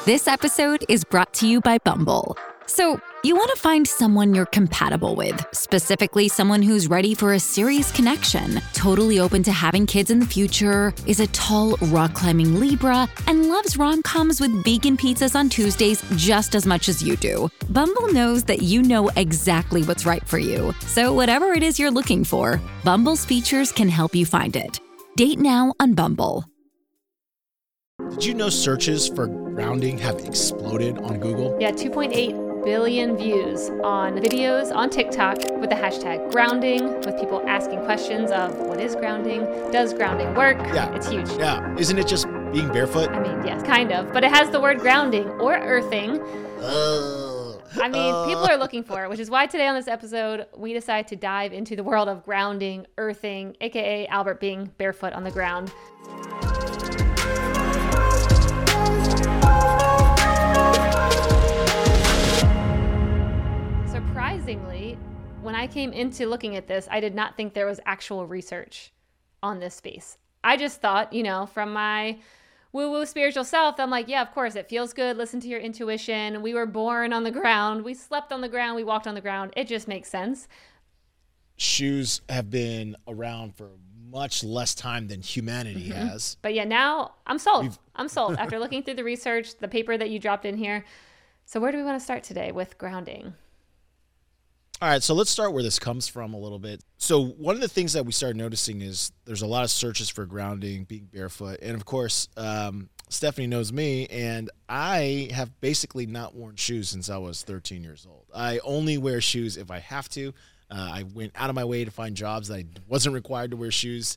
This episode is brought to you by Bumble. So, you want to find someone you're compatible with, specifically someone who's ready for a serious connection, totally open to having kids in the future, is a tall, rock-climbing Libra, and loves rom-coms with vegan pizzas on Tuesdays just as much as you do. Bumble knows that you know exactly what's right for you. So whatever it is you're looking for, Bumble's features can help you find it. Date now on Bumble. Did you know searches for grounding have exploded on Google? Yeah, 2.8 billion views on videos on TikTok with the hashtag grounding, with people asking questions of what is grounding? Does grounding work? Yeah. It's huge. Yeah. Isn't it just being barefoot? I mean, yes, kind of. But it has the word grounding or earthing. I mean, people are looking for it, which is why today on this episode, we decided to dive into the world of grounding, earthing, aka Albert being barefoot on the ground. Surprisingly, when I came into looking at this, I did not think there was actual research on this space. I just thought, from my woo-woo spiritual self, I'm like, yeah, of course, it feels good. Listen to your intuition. We were born on the ground. We slept on the ground. We walked on the ground. It just makes sense. Shoes have been around for much less time than humanity has. But yeah, now I'm sold. I'm sold after looking through the research, the paper that you dropped in here. So where do we want to start today with grounding? All right, so let's start where this comes from a little bit. So one of the things that we started noticing is there's a lot of searches for grounding, being barefoot. And of course, Stephanie knows me, and I have basically not worn shoes since I was 13 years old. I only wear shoes if I have to. I went out of my way to find jobs that I wasn't required to wear shoes.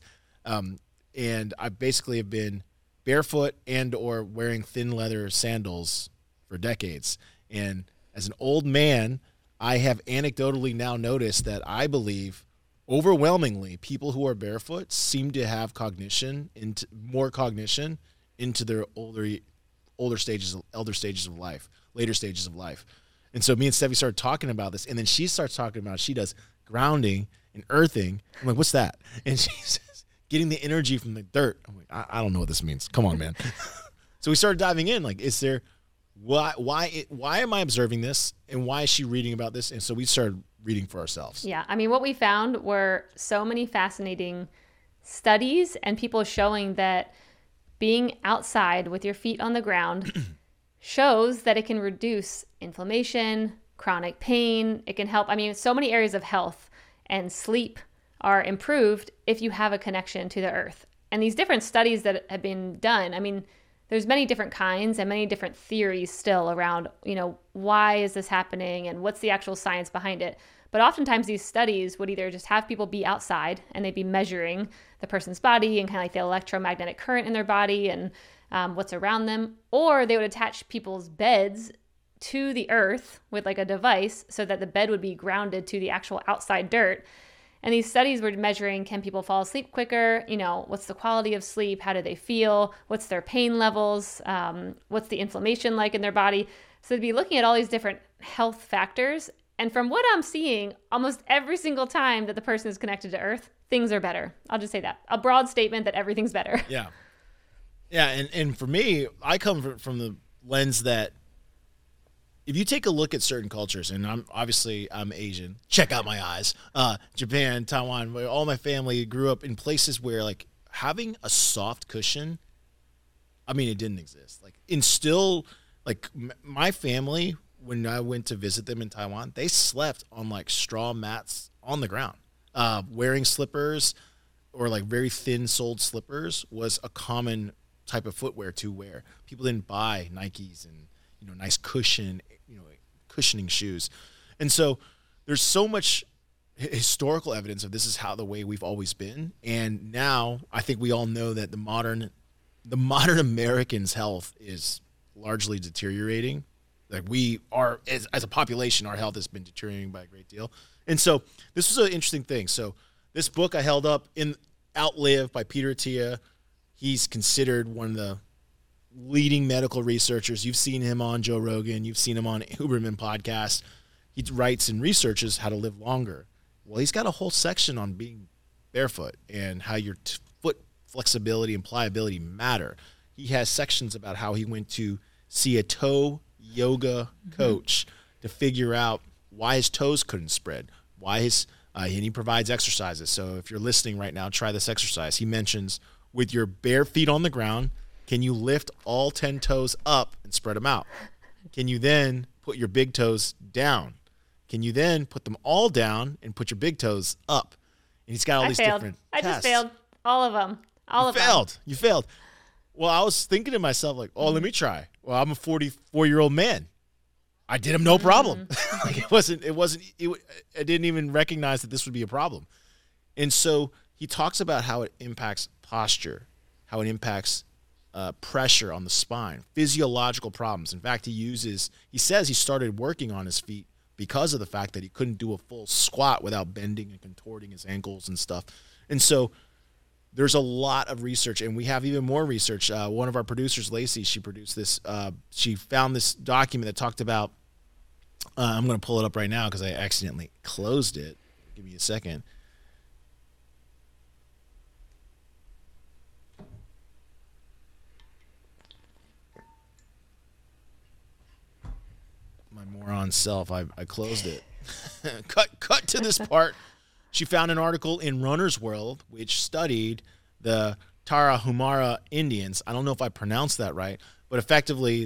And I basically have been barefoot and or wearing thin leather sandals for decades. And as an old man, I have anecdotally now noticed that I believe overwhelmingly people who are barefoot seem to have more cognition into their elder stages of life, later stages of life. And so me and Steffi started talking about this, and then she starts talking about she does grounding and earthing. I'm like, what's that? And she says, getting the energy from the dirt. I'm like, I don't know what this means. Come on, man. So we started diving in. Like, is there why am I observing this, and why is she reading about this? And so we started reading for ourselves. Yeah, I mean, what we found were so many fascinating studies and people showing that being outside with your feet on the ground shows that it can reduce inflammation, chronic pain. It can help. I mean, so many areas of health and sleep are improved if you have a connection to the earth. And these different studies that have been done, I mean, there's many different kinds and many different theories still around, why is this happening and what's the actual science behind it. But oftentimes these studies would either just have people be outside and they'd be measuring the person's body and kind of like the electromagnetic current in their body and what's around them, or they would attach people's beds to the earth with like a device so that the bed would be grounded to the actual outside dirt. And these studies were measuring, can people fall asleep quicker? What's the quality of sleep? How do they feel? What's their pain levels? What's the inflammation like in their body? So they'd be looking at all these different health factors. And from what I'm seeing, almost every single time that the person is connected to earth, things are better. I'll just say that. A broad statement that everything's better. Yeah. Yeah, and for me, I come from the lens that if you take a look at certain cultures, and I'm Asian, check out my eyes, Japan, Taiwan, where all my family grew up in places where like having a soft cushion, I mean, it didn't exist. Like my family, when I went to visit them in Taiwan, they slept on like straw mats on the ground. Wearing slippers or like very thin soled slippers was a common type of footwear to wear. People didn't buy Nikes and nice cushioning shoes. And so there's so much historical evidence of this is how the way we've always been. And now I think we all know that the modern American's health is largely deteriorating. Like we are, as a population, our health has been deteriorating by a great deal. And so this was an interesting thing. So this book I held up in Outlive by Peter Attia. He's considered one of the leading medical researchers. You've seen him on Joe Rogan. You've seen him on Huberman podcast. He writes and researches how to live longer. Well, he's got a whole section on being barefoot and how your foot flexibility and pliability matter. He has sections about how he went to see a toe yoga coach to figure out why his toes couldn't spread, why and he provides exercises. So if you're listening right now, try this exercise. He mentions with your bare feet on the ground, can you lift all 10 toes up and spread them out? Can you then put your big toes down? Can you then put them all down and put your big toes up? And he's got all these different I tests. just failed. All of them. You failed. Well, I was thinking to myself, like, let me try. Well, I'm a 44-year-old man. I did them no problem. Like I didn't even recognize that this would be a problem. And so he talks about how it impacts posture, how it impacts pressure on the spine, physiological problems. In fact, he says he started working on his feet because of the fact that he couldn't do a full squat without bending and contorting his ankles and stuff. And so there's a lot of research, and we have even more research. One of our producers, Lacey, she produced this. She found this document that talked about, I'm going to pull it up right now because I accidentally closed it. Give me a second. My moron self, I closed it. Cut to this part. She found an article in Runner's World which studied the Tarahumara Indians. I don't know if I pronounced that right, but effectively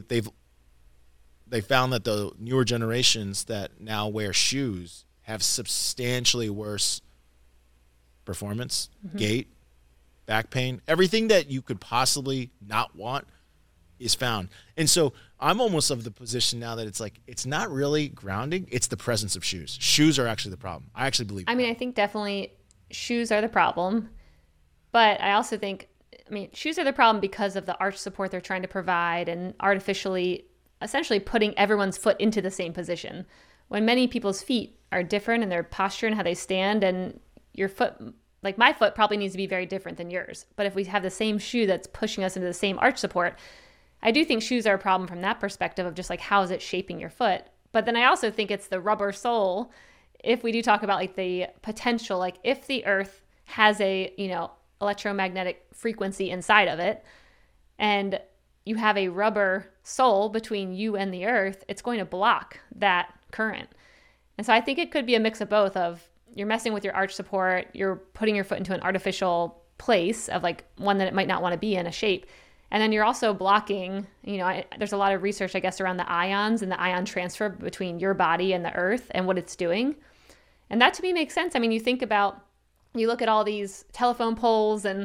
they found that the newer generations that now wear shoes have substantially worse performance, gait, back pain, everything that you could possibly not want is found. And so I'm almost of the position now that it's like, it's not really grounding. It's the presence of shoes. Shoes are actually the problem. I actually believe that. I think definitely shoes are the problem, but I also think, shoes are the problem because of the arch support they're trying to provide and artificially, essentially putting everyone's foot into the same position. When many people's feet are different in their posture and how they stand, and your foot, like my foot probably needs to be very different than yours. But if we have the same shoe that's pushing us into the same arch support, I do think shoes are a problem from that perspective of just like, how is it shaping your foot? But then I also think it's the rubber sole. If we do talk about like the potential, like if the earth has a, electromagnetic frequency inside of it, and you have a rubber sole between you and the earth, it's going to block that current. And so I think it could be a mix of both of you're messing with your arch support, you're putting your foot into an artificial place of like one that it might not want to be in, a shape. And then you're also blocking, there's a lot of research, I guess, around the ions and the ion transfer between your body and the earth and what it's doing. And that to me makes sense. You look at all these telephone poles and,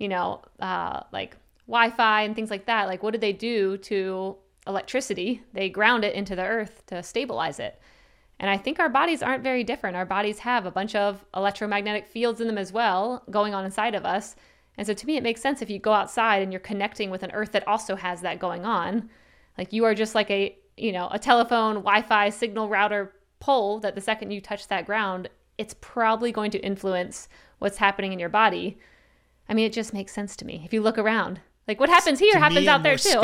like Wi-Fi and things like that. Like, what did they do to electricity? They ground it into the earth to stabilize it. And I think our bodies aren't very different. Our bodies have a bunch of electromagnetic fields in them as well going on inside of us. And so to me, it makes sense if you go outside and you're connecting with an earth that also has that going on. Like you are just like a telephone, Wi-Fi signal router pole that the second you touch that ground, it's probably going to influence what's happening in your body. It just makes sense to me. If you look around, like what happens here happens out there too.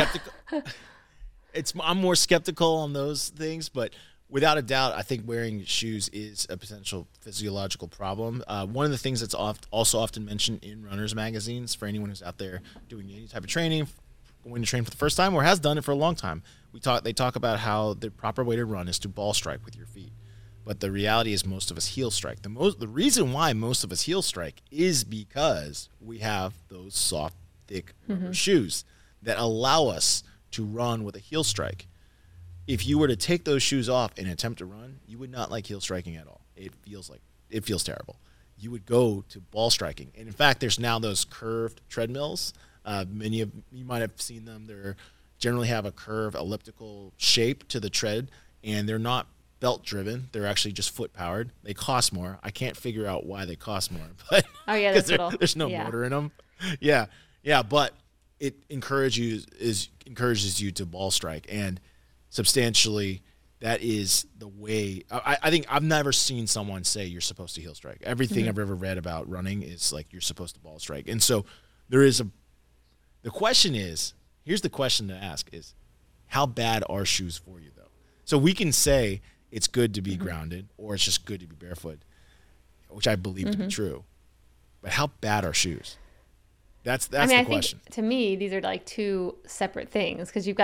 I'm more skeptical on those things, but without a doubt, I think wearing shoes is a potential physiological problem. One of the things that's also often mentioned in runners magazines for anyone who's out there doing any type of training, going to train for the first time or has done it for a long time, they talk about how the proper way to run is to ball strike with your feet. But the reality is most of us heel strike. The reason why most of us heel strike is because we have those soft, thick rubber shoes that allow us to run with a heel strike. If you were to take those shoes off and attempt to run, you would not like heel striking at all. It feels terrible. You would go to ball striking. And in fact, there's now those curved treadmills. Many of you might have seen them. They generally have a curved elliptical shape to the tread, and they're not belt driven. They're actually just foot powered. They cost more. I can't figure out why they cost more, but there's no motor in them. Yeah, but it encourages you to ball strike, and substantially that is the way. I think I've never seen someone say you're supposed to heel strike. Everything I've ever read about running is like you're supposed to ball strike. And so the question is, here's the question to ask is, how bad are shoes for you though? So we can say it's good to be grounded or it's just good to be barefoot, which I believe to be true. But how bad are shoes? That's the question. Think, to me, these are like two separate things because you've got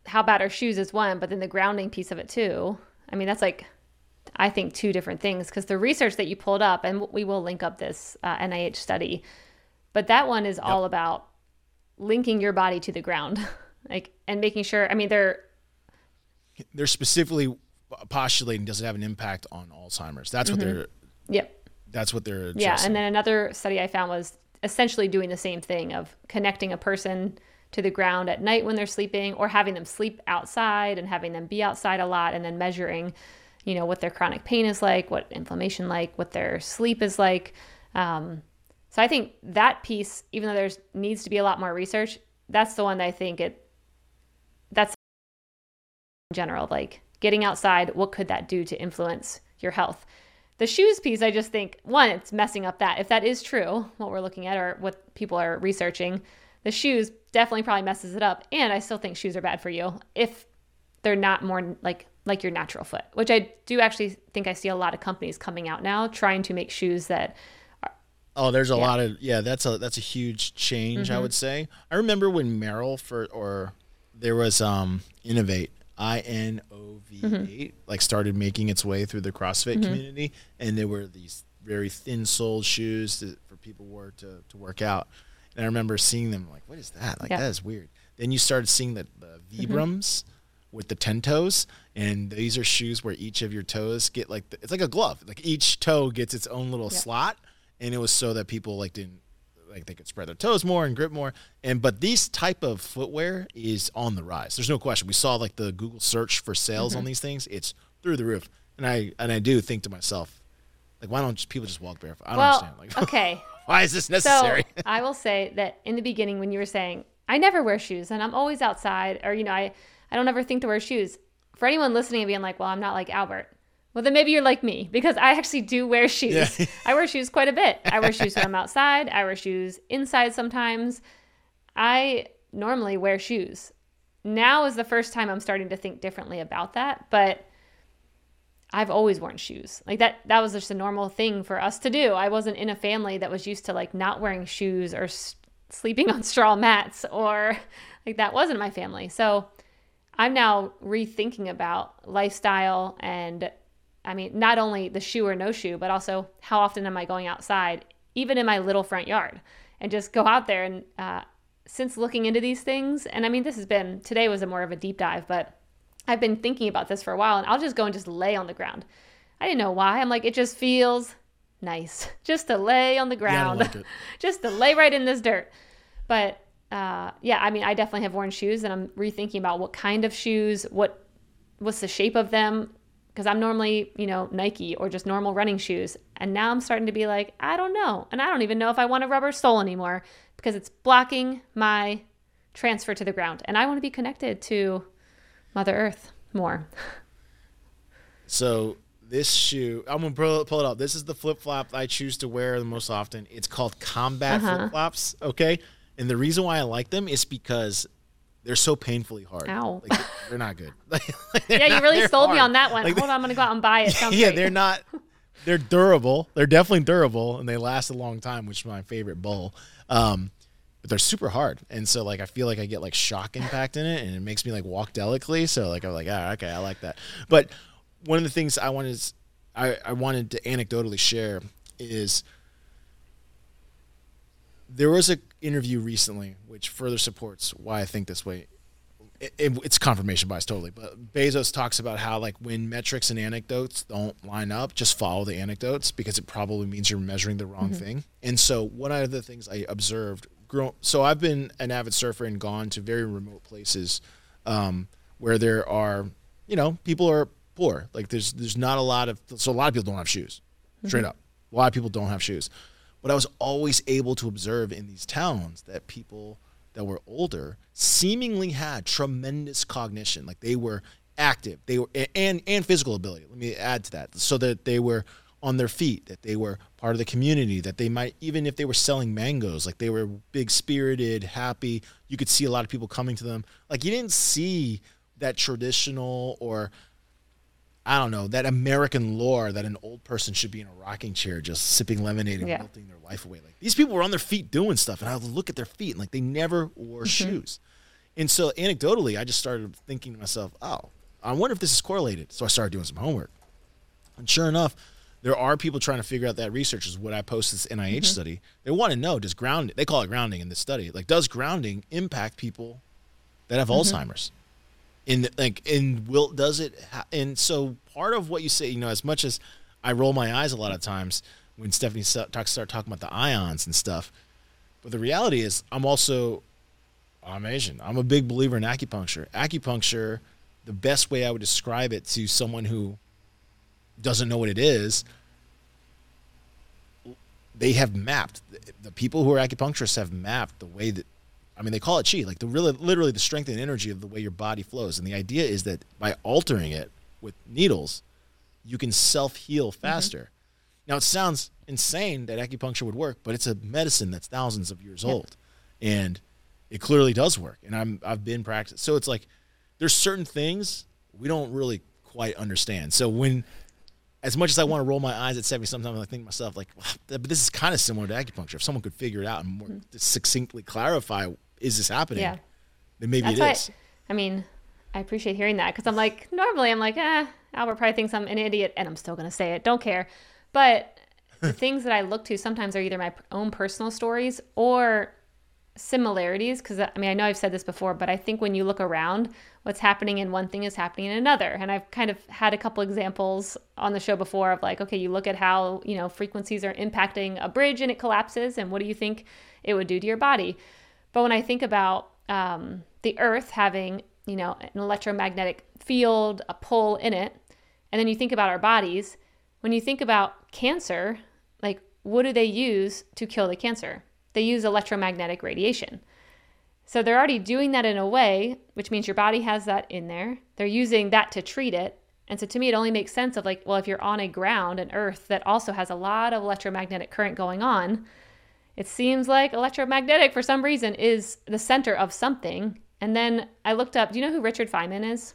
how bad are shoes is one, but then the grounding piece of it too. I mean, that's like, I think, two different things, because the research that you pulled up, and we will link up this NIH study, but that one is all about linking your body to the ground, like, and making sure, I mean, they're specifically postulating does it have an impact on Alzheimer's. That's what they're, that's what they're yeah. And then another study I found was essentially doing the same thing of connecting a person to the ground at night when they're sleeping, or having them sleep outside and having them be outside a lot, and then measuring, you know, what their chronic pain is like, what inflammation like, what their sleep is like. So I think that piece, even though there's needs to be a lot more research, that's the one that I think that's in general, like getting outside, what could that do to influence your health? The shoes piece, I just think, one, it's messing up that. If that is true, what we're looking at or what people are researching, the shoes definitely probably messes it up. And I still think shoes are bad for you if they're not more like your natural foot, which I do actually think I see a lot of companies coming out now trying to make shoes that are, there's a lot of, that's a huge change, I would say. I remember when Merrell there was Innovate, INOV8, like started making its way through the CrossFit community, and there were these very thin soled shoes for people to work out. And I remember seeing them like, what is that? Like, that is weird. Then you started seeing the Vibrams with the 10 toes, and these are shoes where each of your toes get like, it's like a glove. Like each toe gets its own little slot, and it was so that people like didn't, like they could spread their toes more and grip more. But these type of footwear is on the rise. There's no question. We saw like the Google search for sales on these things. It's through the roof. And I do think to myself, like, why don't people just walk barefoot? I don't understand. Like, okay. Why is this necessary? So I will say that in the beginning, when you were saying, I never wear shoes and I'm always outside, or, you know, I don't ever think to wear shoes. For anyone listening and being like, well, I'm not like Albert. Well, then maybe you're like me, because I actually do wear shoes. Yeah. I wear shoes quite a bit. I wear shoes when I'm outside. I wear shoes inside sometimes. I normally wear shoes. Now is the first time I'm starting to think differently about that, but I've always worn shoes. Like that was just a normal thing for us to do. I wasn't in a family that was used to like not wearing shoes or sleeping on straw mats, or like that wasn't my family. So I'm now rethinking about lifestyle, and I mean, not only the shoe or no shoe, but also how often am I going outside, even in my little front yard, and just go out there. And since looking into these things, and I mean, today was more of a deep dive, but I've been thinking about this for a while, and I'll just go and just lay on the ground. I didn't know why. I'm like, it just feels nice just to lay on the ground, just to lay right in this dirt. But I mean, I definitely have worn shoes, and I'm rethinking about what kind of shoes, what's the shape of them, because I'm normally, you know, Nike or just normal running shoes. And now I'm starting to be like, I don't know. And I don't even know if I want a rubber sole anymore, because it's blocking my transfer to the ground. And I want to be connected to Mother Earth more. So this shoe, I'm going to pull it up. This is the flip-flop I choose to wear the most often. It's called Combat flip-flops, okay? And the reason why I like them is because they're so painfully hard. Ow. Like, they're not good. You really sold me on that one. Hold on, I'm going to go out and buy it. Sounds great. They're not. They're durable. They're definitely durable, and they last a long time, which is my favorite bowl. But they're super hard, and so like I feel like I get like shock impact in it, and it makes me like walk delicately. So like I'm like, okay, I like that. But one of the things I wanted to anecdotally share is there was an interview recently which further supports why I think this way. It's confirmation bias totally, but Bezos talks about how like when metrics and anecdotes don't line up, just follow the anecdotes, because it probably means you're measuring the wrong thing. And so one of the things I observed, so I've been an avid surfer and gone to very remote places where there are, you know, people are poor. Like there's not a lot of people don't have shoes, straight up. A lot of people don't have shoes. But I was always able to observe in these towns that people that were older seemingly had tremendous cognition. Like they were active, they were and physical ability. Let me add to that, so that they were on their feet, that they were part of the community, that they might, even if they were selling mangoes, like they were big spirited, happy. You could see a lot of people coming to them. Like you didn't see that traditional, or I don't know, that American lore that an old person should be in a rocking chair just sipping lemonade and melting their life away. Like these people were on their feet doing stuff, and I would look at their feet and like they never wore shoes. And so anecdotally, I just started thinking to myself, oh, I wonder if this is correlated. So I started doing some homework. And sure enough, there are people trying to figure out that research is what I posted this NIH study. They want to know, does grounding, they call it grounding in this study, like does grounding impact people that have Alzheimer's? And so part of what you say, as much as I roll my eyes a lot of times when Stephanie start talking about the ions and stuff, but the reality is I'm Asian. I'm a big believer in acupuncture. Acupuncture, the best way I would describe it to someone who doesn't know what it is, they have mapped, the people who are acupuncturists have mapped the way that, they call it chi, like literally the strength and energy of the way your body flows. And the idea is that by altering it with needles, you can self-heal faster. Now, it sounds insane that acupuncture would work, but it's a medicine that's thousands of years old. And it clearly does work. And I've been practicing. So it's like there's certain things we don't really quite understand. So as much as I want to roll my eyes at 70, sometimes I think to myself, like, wow, but this is kind of similar to acupuncture. If someone could figure it out and more succinctly clarify, is this happening? Yeah. Then maybe it is. I appreciate hearing that because normally I'm like, Albert probably thinks I'm an idiot, and I'm still going to say it. Don't care. But the things that I look to sometimes are either my own personal stories or similarities, because I know I've said this before, but I think when you look around, what's happening in one thing is happening in another. And I've kind of had a couple examples on the show before of like, okay, you look at how frequencies are impacting a bridge and it collapses, and what do you think it would do to your body? But when I think about the earth having an electromagnetic field, a pull in it, and then you think about our bodies, when you think about cancer, like, what do they use to kill the cancer? They use electromagnetic radiation. So they're already doing that in a way, which means your body has that in there. They're using that to treat it. And so to me, it only makes sense of like, well, if you're on a ground, an earth that also has a lot of electromagnetic current going on, it seems like electromagnetic for some reason is the center of something. And then I looked up, do you know who Richard Feynman is?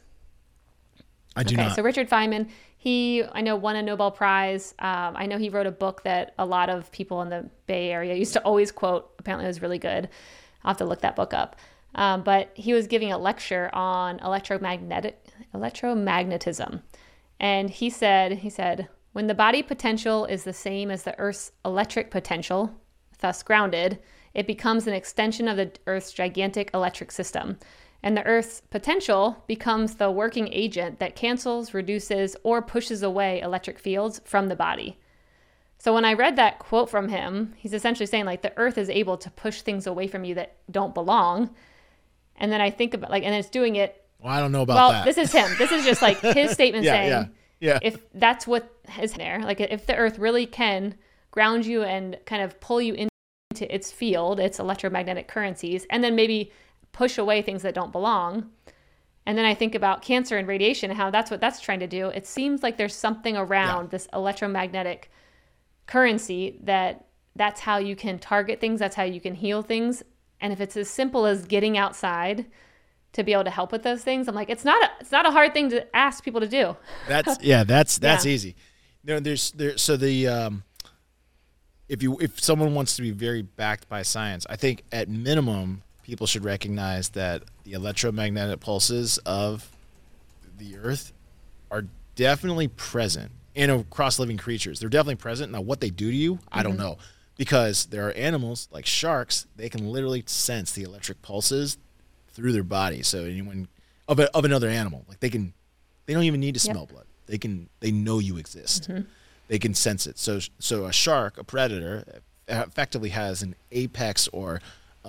I do not. So Richard Feynman, I know won a Nobel Prize. I know he wrote a book that a lot of people in the Bay Area used to always quote. Apparently it was really good. I'll have to look that book up. But he was giving a lecture on electromagnetism. And he said, when the body potential is the same as the Earth's electric potential, thus grounded, it becomes an extension of the Earth's gigantic electric system. And the Earth's potential becomes the working agent that cancels, reduces, or pushes away electric fields from the body. So when I read that quote from him, he's essentially saying like the Earth is able to push things away from you that don't belong. And then I think about and it's doing it. Well, I don't know about that. Well, this is him. This is just like his statement saying, yeah. If that's what is there, like if the Earth really can ground you and kind of pull you into its field, its electromagnetic currencies, and then maybe push away things that don't belong. And then I think about cancer and radiation and how that's what that's trying to do. It seems like there's something around this electromagnetic currency that's how you can target things. That's how you can heal things. And if it's as simple as getting outside to be able to help with those things, I'm like, it's not a hard thing to ask people to do. That's easy. If someone wants to be very backed by science, I think at minimum people should recognize that the electromagnetic pulses of the Earth are definitely present and across living creatures. They're definitely present. Now, what they do to you, I don't know, because there are animals like sharks. They can literally sense the electric pulses through their body. So anyone of another animal, like they don't even need to smell blood. They know you exist. They can sense it. So a shark, a predator, effectively has an apex or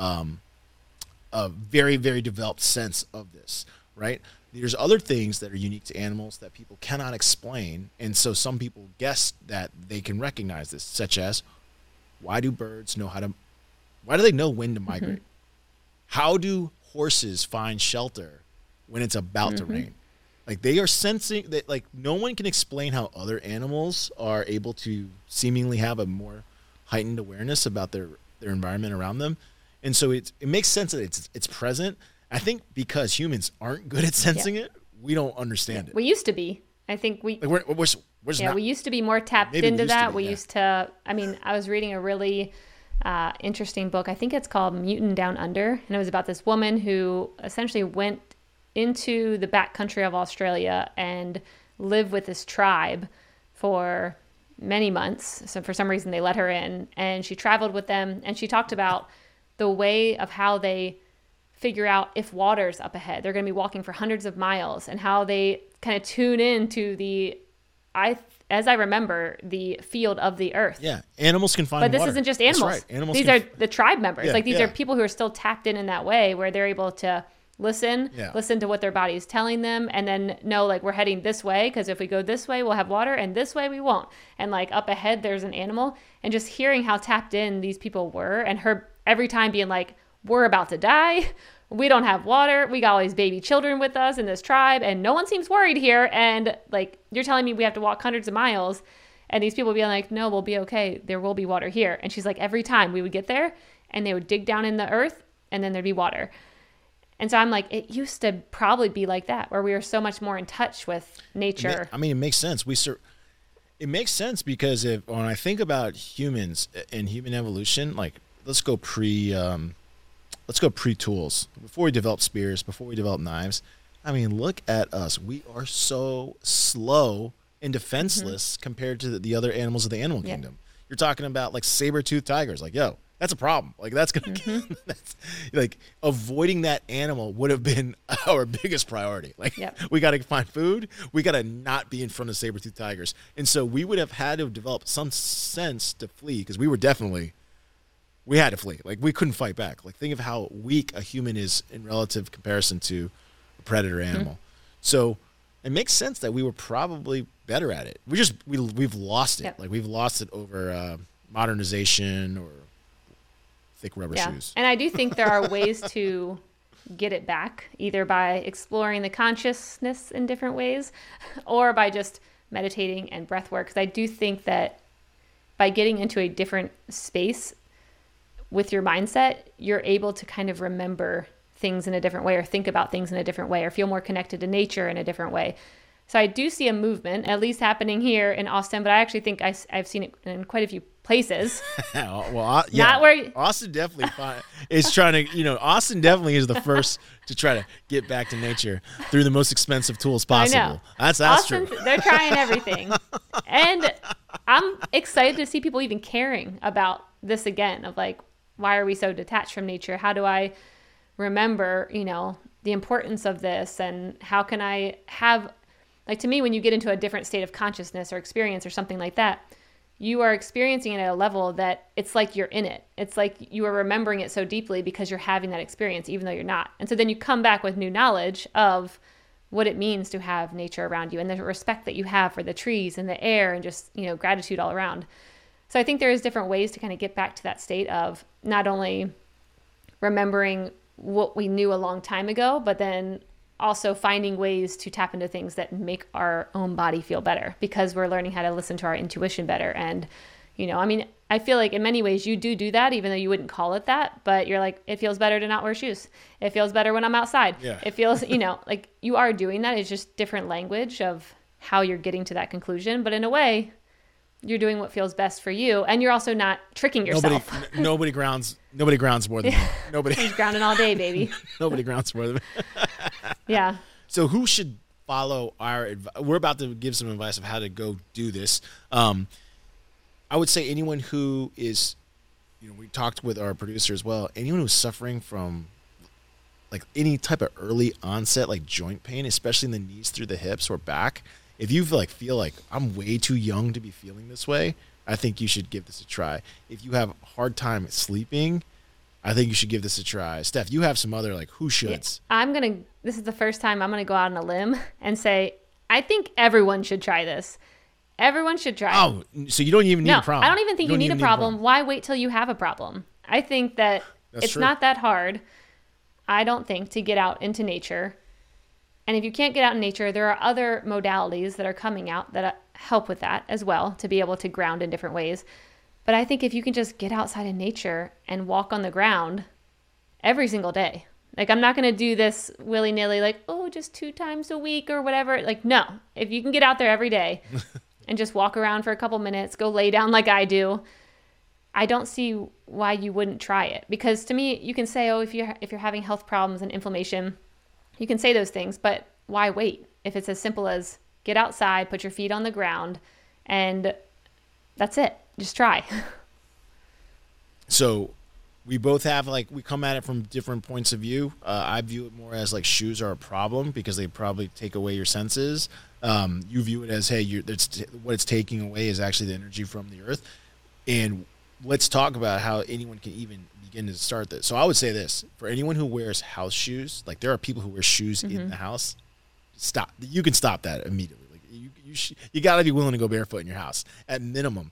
a very, very developed sense of this, right? There's other things that are unique to animals that people cannot explain, and so some people guess that they can recognize this, such as why do they know when to migrate? How do horses find shelter when it's about to rain? Like they are sensing that, like no one can explain how other animals are able to seemingly have a more heightened awareness about their environment around them. And so it makes sense that it's present. I think because humans aren't good at sensing it, we don't understand it. We used to be. I think we we're just not. We used to be more tapped into that. We used to. I mean, I was reading a really interesting book. I think it's called Mutant Down Under. And it was about this woman who essentially went into the backcountry of Australia and lived with this tribe for many months. So for some reason they let her in, and she traveled with them, and she talked about the way of how they figure out if water's up ahead. They're going to be walking for hundreds of miles, and how they kind of tune into as I remember, the field of the earth. Yeah, animals can find water. But this water. isn't just animals. That's right. Animals These are the tribe members. Yeah, these are people who are still tapped in that way, where they're able to listen to what their body is telling them, and then know, like, we're heading this way, because if we go this way, we'll have water, and this way we won't. And like up ahead, there's an animal. And just hearing how tapped in these people were, and her every time being like, we're about to die. We don't have water. We got all these baby children with us in this tribe, and no one seems worried here. And like, you're telling me we have to walk hundreds of miles, and these people being like, no, we'll be okay. There will be water here. And she's like, every time we would get there, and they would dig down in the earth, and then there'd be water. And so I'm like, it used to probably be like that, where we were so much more in touch with nature. I mean, it makes sense. It makes sense because when I think about humans and human evolution, like let's go pre-tools, before we develop spears, before we develop knives. I mean, look at us. We are so slow and defenseless compared to the other animals of the animal kingdom. You're talking about like saber-toothed tigers. Like, yo, that's a problem. Like, that's going to, that's like avoiding that animal would have been our biggest priority. Like, we got to find food. We got to not be in front of saber-toothed tigers. And so we would have had to have developed some sense to flee, because we had to flee. Like, we couldn't fight back. Like, think of how weak a human is in relative comparison to a predator animal. So it makes sense that we were probably better at it. We've lost it. Like, we've lost it over modernization or thick rubber shoes. And I do think there are ways to get it back, either by exploring the consciousness in different ways, or by just meditating and breath work. Because I do think that by getting into a different space with your mindset, you're able to kind of remember things in a different way, or think about things in a different way, or feel more connected to nature in a different way. So I do see a movement, at least happening here in Austin, but I actually think I've seen it in quite a few places. Well, yeah, not where Austin definitely is trying to, Austin definitely is the first to try to get back to nature through the most expensive tools possible. I know. That's Austin, true. They're trying everything. And I'm excited to see people even caring about this again, of like, why are we so detached from nature? How do I remember, the importance of this? And how can I have, like, to me, when you get into a different state of consciousness or experience or something like that, you are experiencing it at a level that it's like you're in it. It's like you are remembering it so deeply because you're having that experience, even though you're not. And so then you come back with new knowledge of what it means to have nature around you, and the respect that you have for the trees and the air, and just, gratitude all around. So I think there is different ways to kind of get back to that state of not only remembering what we knew a long time ago, but then also finding ways to tap into things that make our own body feel better, because we're learning how to listen to our intuition better. And, I feel like in many ways you do that, even though you wouldn't call it that, but you're like, it feels better to not wear shoes. It feels better when I'm outside. Yeah. It feels, like you are doing that. It's just different language of how you're getting to that conclusion. But in a way, you're doing what feels best for you, and you're also not tricking yourself. Nobody grounds more than me. Nobody. He's grounding all day, baby. Nobody grounds more than me. Yeah. So who should follow our advice? We're about to give some advice of how to go do this. I would say anyone who is, we talked with our producer as well, anyone who's suffering from like any type of early onset, like joint pain, especially in the knees through the hips or back. If you feel like I'm way too young to be feeling this way, I think you should give this a try. If you have a hard time sleeping, I think you should give this a try. Steph, you have some other like who shoulds. Yeah, this is the first time I'm going to go out on a limb and say, I think everyone should try this. Everyone should try. Oh, so you don't even need a problem. I don't even think you need a problem. Why wait till you have a problem? I think that it's not that hard, I don't think, to get out into nature. And if you can't get out in nature, there are other modalities that are coming out that help with that as well, to be able to ground in different ways. But I think if you can just get outside in nature and walk on the ground every single day, like, I'm not going to do this willy-nilly, like, just 2 times a week or whatever. Like, no, if you can get out there every day and just walk around for a couple minutes, go lay down like I do, I don't see why you wouldn't try it. Because to me, you can say, oh, if you're having health problems and inflammation, you can say those things, but why wait? If it's as simple as get outside, put your feet on the ground, and that's it. Just try. So we both have, like, we come at it from different points of view. I view it more as like shoes are a problem because they probably take away your senses. You view it as, hey, what it's taking away is actually the energy from the earth. And let's talk about how anyone can even begin to start this. So I would say this, for anyone who wears house shoes, like there are people who wear shoes in the house, stop. You can stop that immediately. Like you got to be willing to go barefoot in your house at minimum.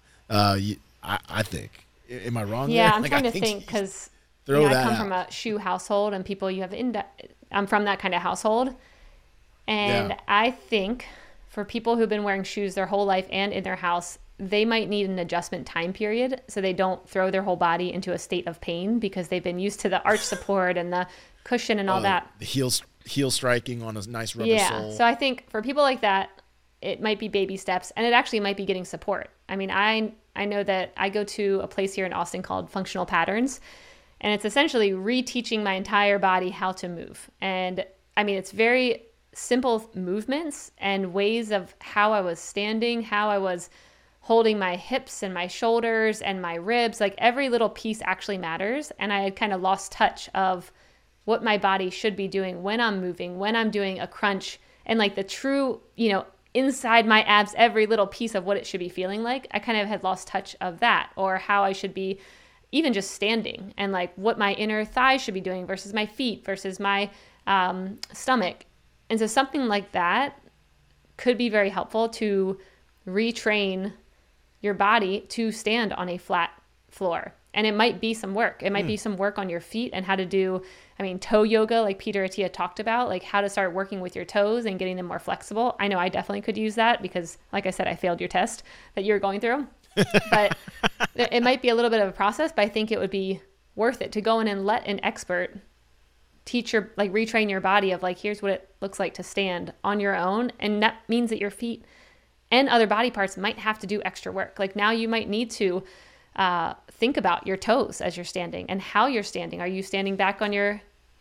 I think. Am I wrong? Yeah, there? I'm like, trying to think because I come from a shoe household, and people I'm from that kind of household, and I think for people who've been wearing shoes their whole life and in their house, they might need an adjustment time period so they don't throw their whole body into a state of pain because they've been used to the arch support and the cushion and all that. The heel striking on a nice rubber sole. So I think for people like that, it might be baby steps, and it actually might be getting support. I mean, I know that I go to a place here in Austin called Functional Patterns, and it's essentially reteaching my entire body how to move. And I mean, it's very simple movements and ways of how I was standing, how I was holding my hips and my shoulders and my ribs. Like every little piece actually matters. And I had kind of lost touch of what my body should be doing when I'm moving, when I'm doing a crunch, and like the true, inside my abs, every little piece of what it should be feeling like. I kind of had lost touch of that, or how I should be even just standing, and like what my inner thighs should be doing versus my feet versus my stomach. And so something like that could be very helpful to retrain your body to stand on a flat floor. And it might be some work. It might be some work on your feet and how to do, toe yoga, like Peter Attia talked about, like how to start working with your toes and getting them more flexible. I know I definitely could use that because, like I said, I failed your test that you're going through. But it might be a little bit of a process, but I think it would be worth it to go in and let an expert teach retrain your body of like, here's what it looks like to stand on your own. And that means that your feet and other body parts might have to do extra work. Like now you might need to think about your toes as you're standing and how you're standing. Are you standing back on your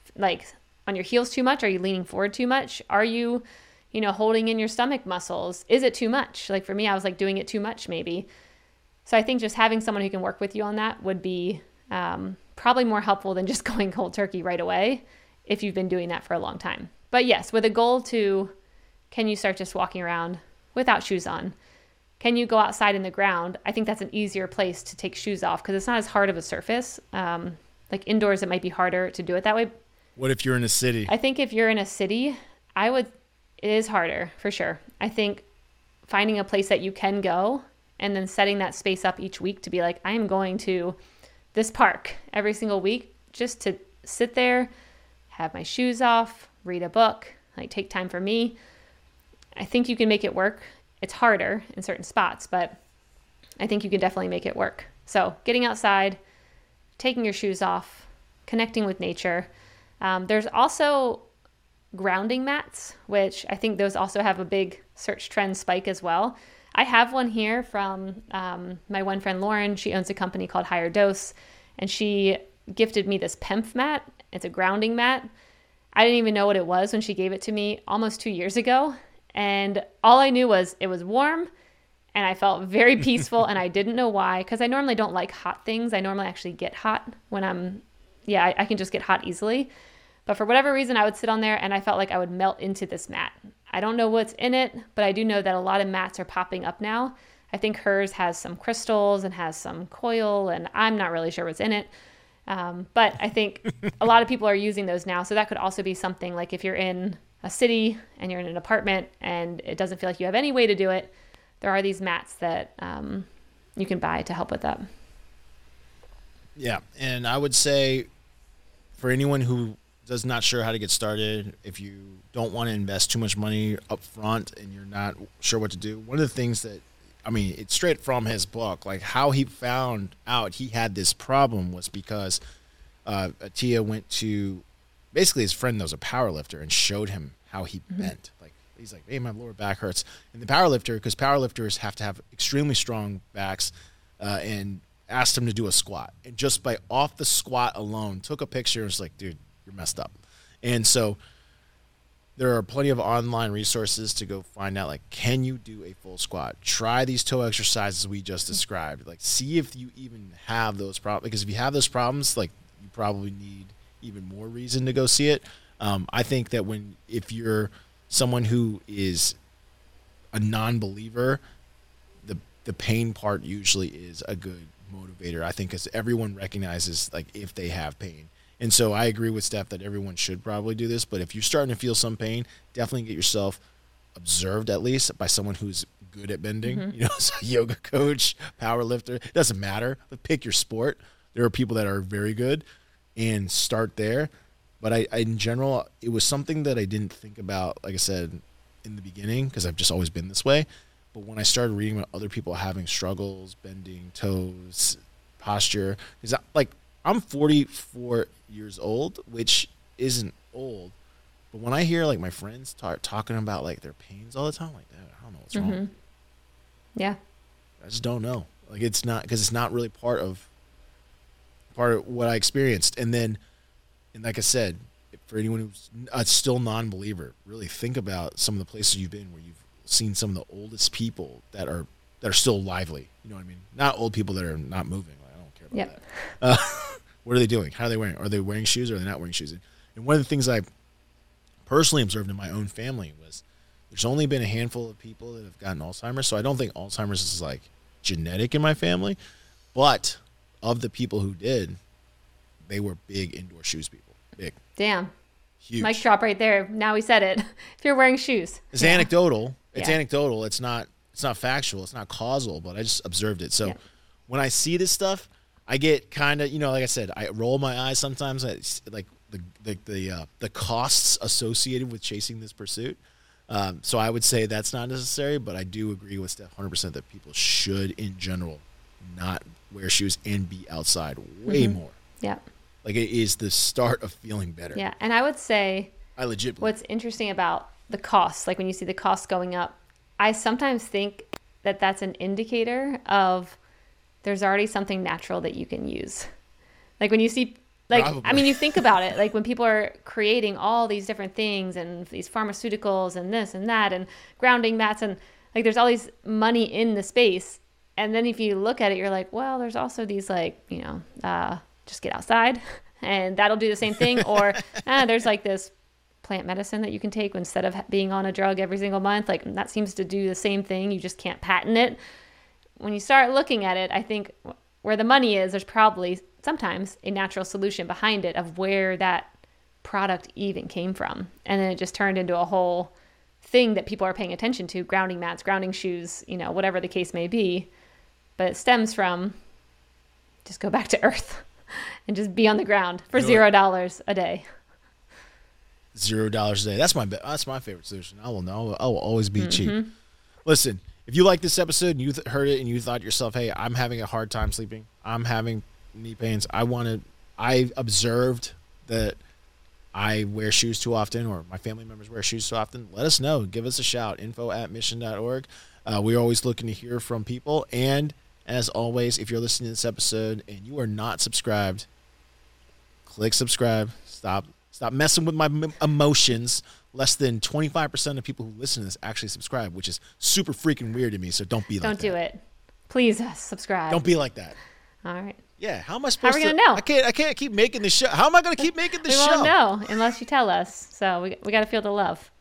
heels too much? Are you leaning forward too much? Are you, holding in your stomach muscles? Is it too much? Like for me, I was like doing it too much maybe. So I think just having someone who can work with you on that would be probably more helpful than just going cold turkey right away if you've been doing that for a long time. But yes, with a goal to, can you start just walking around without shoes on? Can you go outside in the ground? I think that's an easier place to take shoes off because it's not as hard of a surface. Like indoors, it might be harder to do it that way. What if you're in a city? I think if you're in a city, it is harder for sure. I think finding a place that you can go and then setting that space up each week to be like, I am going to this park every single week just to sit there, have my shoes off, read a book, like take time for me. I think you can make it work. It's harder in certain spots, but I think you can definitely make it work. So getting outside, taking your shoes off, connecting with nature. There's also grounding mats, which I think those also have a big search trend spike as well. I have one here from my one friend Lauren. She owns a company called Higher Dose, and she gifted me this PEMF mat. It's a grounding mat. I didn't even know what it was when she gave it to me almost 2 years ago. And all I knew was it was warm and I felt very peaceful and I didn't know why, because I normally don't like hot things. I normally actually get hot when I can just get hot easily. But for whatever reason, I would sit on there and I felt like I would melt into this mat. I don't know what's in it, but I do know that a lot of mats are popping up now. I think hers has some crystals and has some coil, and I'm not really sure what's in it. But I think a lot of people are using those now. So that could also be something like if you're in a city and you're in an apartment and it doesn't feel like you have any way to do it, there are these mats that you can buy to help with that. Yeah. And I would say for anyone who does not sure how to get started, if you don't want to invest too much money up front and you're not sure what to do, one of the things that, it's straight from his book, like how he found out he had this problem was because Attia went to, basically his friend that was a power lifter and showed him how he bent. Like he's like, hey, my lower back hurts. And the power lifter, because power lifters have to have extremely strong backs, and asked him to do a squat. And just by off the squat alone, took a picture and was like, dude, you're messed up. And so there are plenty of online resources to go find out, like, can you do a full squat? Try these toe exercises we just described. Like, see if you even have those problems. Because if you have those problems, like, you probably need even more reason to go see it. I think that if you're someone who is a non-believer, the pain part usually is a good motivator. I think because everyone recognizes, like, if they have pain. And so I agree with Steph that everyone should probably do this. But if you're starting to feel some pain, definitely get yourself observed at least by someone who's good at bending. You know, so yoga coach, power lifter. It doesn't matter. But pick your sport. There are people that are very good, and start there. But I in general, it was something that I didn't think about, like I said, in the beginning, because I've just always been this way. But when I started reading about other people having struggles, bending toes, posture, because I'm 44 years old, which isn't old. But when I hear, like, my friends talking about, like, their pains all the time, like, I don't know what's wrong. Yeah. I just don't know. Like, it's not really part of what I experienced. And like I said, for anyone who's a still non-believer, really think about some of the places you've been where you've seen some of the oldest people that are still lively. You know what I mean? Not old people that are not moving. Like, I don't care about that. What are they doing? How are they wearing? Are they wearing shoes or are they not wearing shoes? And one of the things I personally observed in my own family was there's only been a handful of people that have gotten Alzheimer's. So I don't think Alzheimer's is, like, genetic in my family. But of the people who did, they were big indoor shoes people. Big. Damn. Huge. Mic drop right there. Now we said it. If you're wearing shoes. It's anecdotal. It's anecdotal. It's not factual. It's not causal, but I just observed it. So when I see this stuff, I get kind of, like I said, I roll my eyes sometimes at, like, the costs associated with chasing this pursuit. So I would say that's not necessary, but I do agree with Steph 100% that people should, in general, not wear shoes and be outside way more. Yeah. Like, it is the start of feeling better. Yeah. And I would say what's interesting about the costs, like when you see the costs going up, I sometimes think that that's an indicator of there's already something natural that you can use. Like when you see, like, probably. I mean, you think about it, like when people are creating all these different things and these pharmaceuticals and this and that and grounding mats and, like, there's all these money in the space. And then if you look at it, you're like, well, there's also these, like, just get outside and that'll do the same thing. Or there's, like, this plant medicine that you can take instead of being on a drug every single month. Like, that seems to do the same thing. You just can't patent it. When you start looking at it, I think where the money is, there's probably sometimes a natural solution behind it of where that product even came from. And then it just turned into a whole thing that people are paying attention to, grounding mats, grounding shoes, whatever the case may be. But it stems from just go back to earth and just be on the ground for $0 a day. $0 a day. That's my favorite solution. I will always be cheap. Listen, if you like this episode and you heard it and you thought to yourself, hey, I'm having a hard time sleeping, I'm having knee pains, I observed that I wear shoes too often or my family members wear shoes too often, let us know. Give us a shout. info@mission.org. We're always looking to hear from people. And as always, if you're listening to this episode and you are not subscribed, click subscribe. Stop messing with my emotions. Less than 25% of people who listen to this actually subscribe, which is super freaking weird to me. So don't be like that. Don't do it. Please subscribe. Don't be like that. All right. Yeah. How am I supposed to? How are we going to know? I can't keep making the show. How am I going to keep making the show? We won't know unless you tell us. So we got to feel the love.